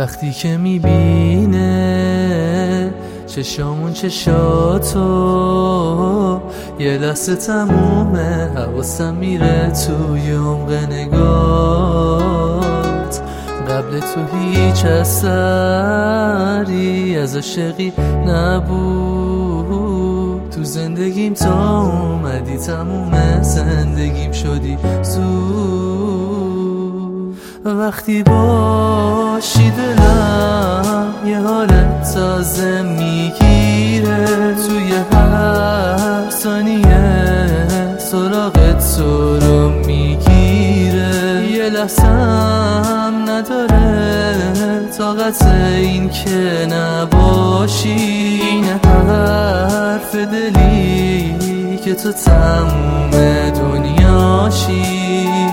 وقتی که میبینه چشامون چشاتو، یه لحظه تمومه حواسم میره توی عمق نگات. قبل تو هیچ اثری از عاشقی نبود، تو زندگیم تا اومدی تموم زندگیم شدی زود. وقتی باشی دلم یه حالت تازه میگیره، توی هر ثانیه سراغت تو رو میگیره. یه لحظم نداره طاقت این که نباشی، این حرف دلی که تو تموم دنیاشی.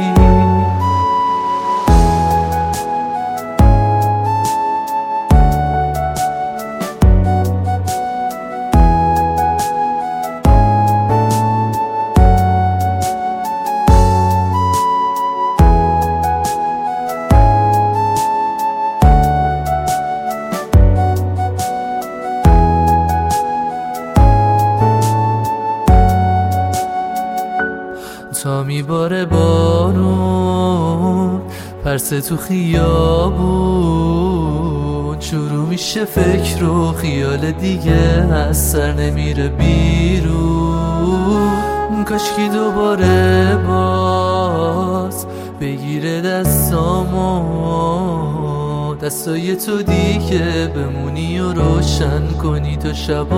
تا میباره بارون پرسه تو خیابون، شروع میشه فکر و خیال دیگه از سر نمیره بیرون. کاشکی دوباره باز بگیره دستامو، دستای تو دیگه بمونی و روشن کنی تا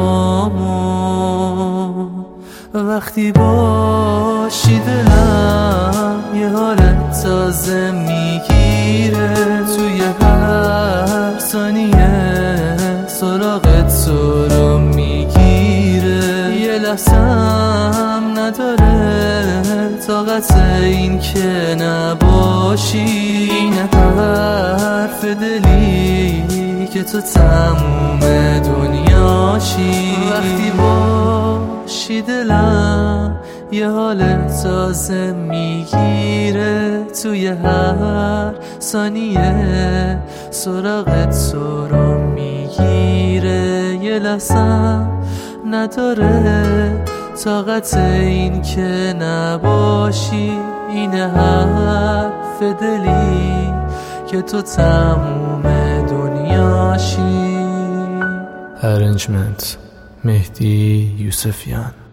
شبامو. وقتی باشی دلم یه حالت تازه میگیره، توی هر ثانیه سراغت تو رو میگیره. یه لحظم نداره طاقت این که نباشی، این حرف دلی که تو تموم دنیاشی. وقتی باشی دلم یه حالت تازه میگیره، توی هر ثانیه سراغت تو رو میگیره. یه لحظه نداره طاقت این که نباشی، این حرف دلی که تو تموم دنیاشی. Arrangement مهدی یوسفیان.